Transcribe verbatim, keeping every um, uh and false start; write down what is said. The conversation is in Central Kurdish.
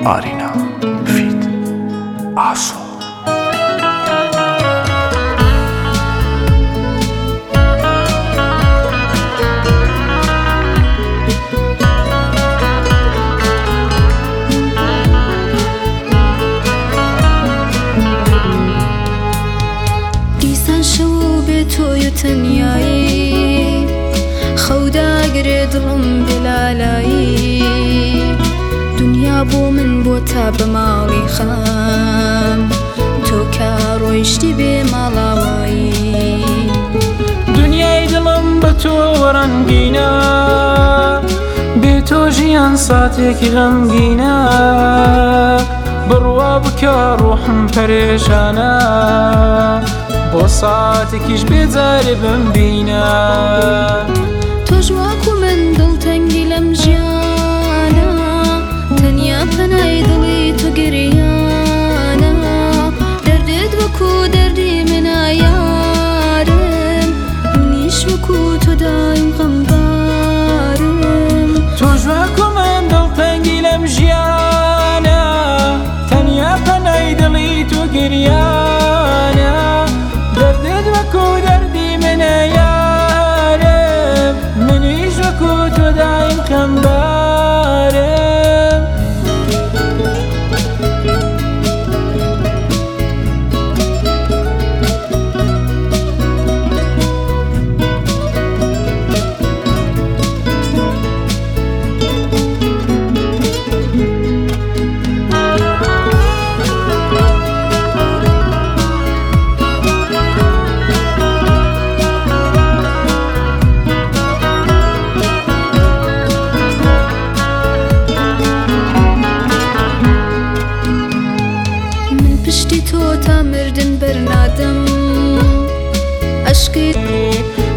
ئارینا فیت ئاسۆ. تۆی و تەنیایی خەوداگرێ دڵم بێلالایی دنیا بۆ من بۆ تا بە ماڵی خەم تۆ کە ڕۆیشتی بێ ماڵاوایی دنیای دڵم بە تۆ وەڕەنگینە بێ تۆ ژیان ساتێکی غەمگینە بڕوا بکە ڕوحم پەرێشانە بۆ ساتێکیش بێجارێ بمبینە تۆش واکو من دڵتەنگی لەم ژیانە تەنیا پەنای دڵی تۆ گریانە دەردێت وەکو دەردی منە یارم منیش وەکو تۆ دایم غەمبارم تۆش واکو من دڵتەنگی لەم ژیانە تەنیا پەنای دڵی تۆ گریانە دەردێت وەکو دەردی منە یارم منیش وەکو تۆ دایم غەمبارم. پشتی تۆ تا مردن بەرنادەم عەشقی